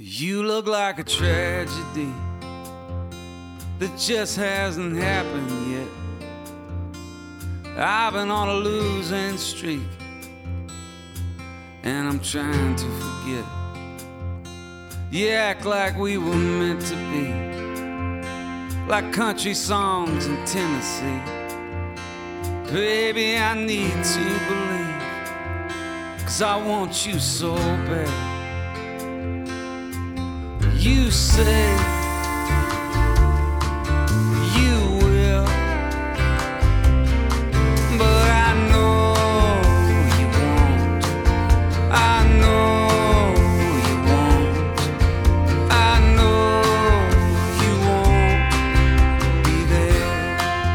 You look like a tragedy that just hasn't happened yet. I've been on a losing streak, and I'm trying to forget. You act like we were meant to be, like country songs in Tennessee. Baby, I need to believe, 'cause I want you so bad. You say you will, but I know you won't. I know you won't. I know you won't be there.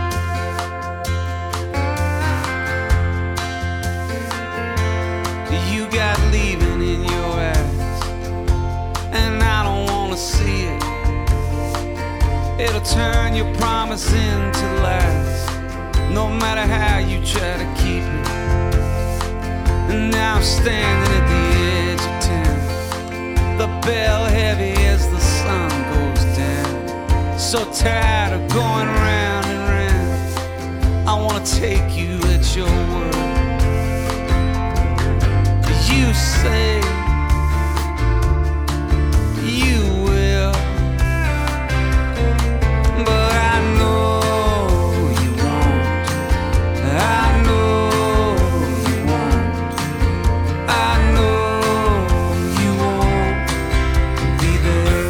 You got leaving in your eyes, and I don't see it. It'll turn your promise into lies, no matter how you try to keep it. And now I'm standing at the edge of town, the bell heavy as the sun goes down. So tired of going round and round, I wanna take you at your word. You say you will, but I know you won't. I know you won't. I know you won't be there.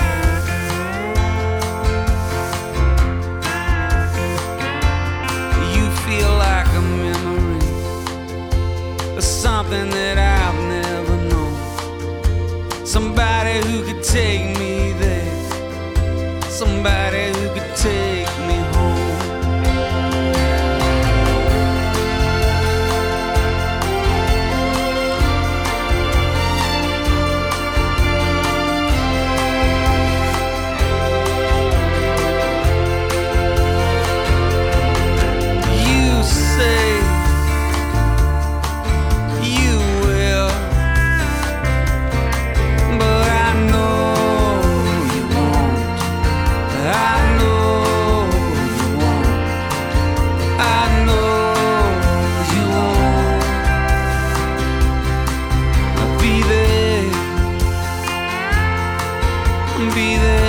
You feel like a memory of something that I've never known. Somebody who could take me there, somebody who could take me home. You say you will, but I know you won't. I know you won't. I know you won't be there, be there.